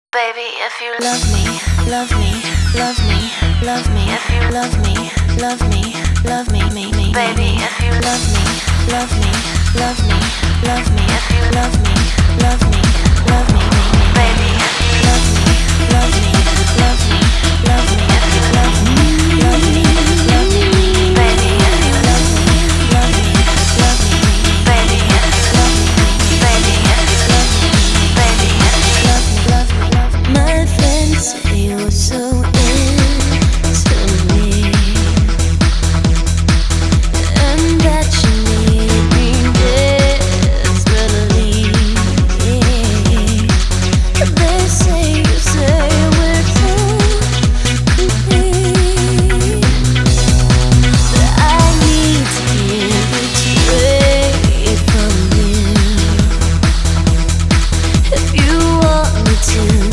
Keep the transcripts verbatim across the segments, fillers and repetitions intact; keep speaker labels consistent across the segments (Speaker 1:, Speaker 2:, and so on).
Speaker 1: Baby, if you love me, love me, love me, love me, if you love me, love me, love me, me, me, baby, if you love me, love me, love me, love me, if you love me, love me, love me, me, me, baby, if you love me, love me, love me, love me, if you love me, love me, love me, me, me, baby, if you love me, love me, love me, me, baby, if you love me, baby, if you love me, baby, if you love me, love me.
Speaker 2: My friends say you're so into me, and that you need me desperately. They say you say we're too complete, but I need to hear it straight from you. If you want me to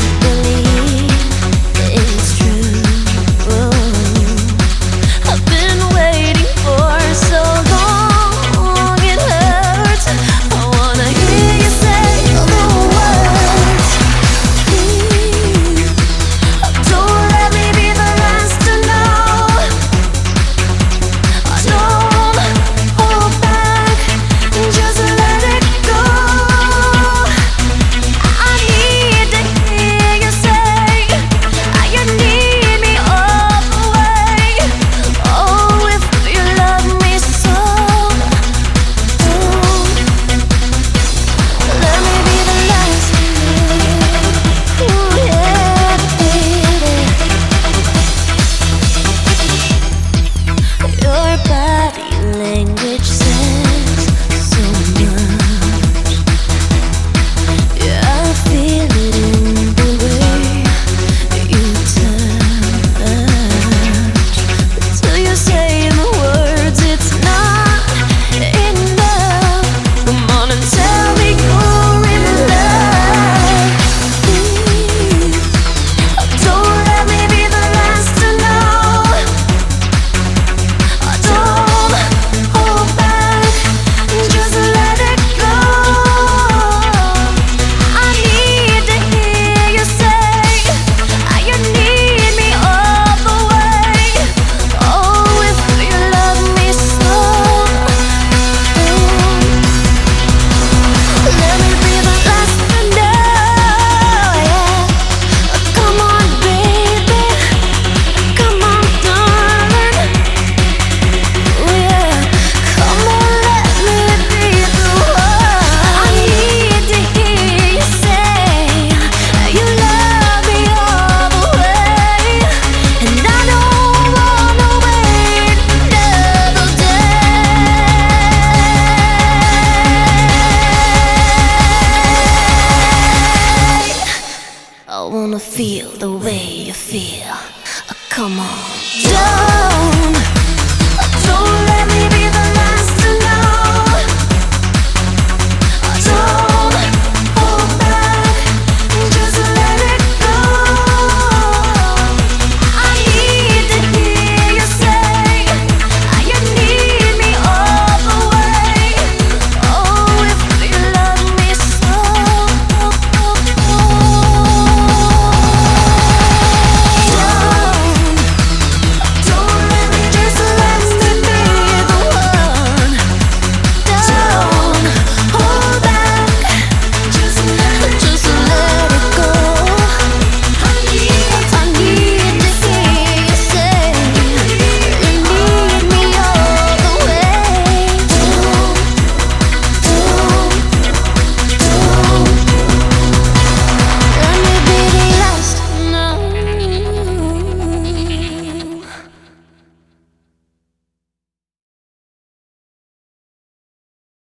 Speaker 2: I wanna feel the way you feel. Oh, come on. Don't, don't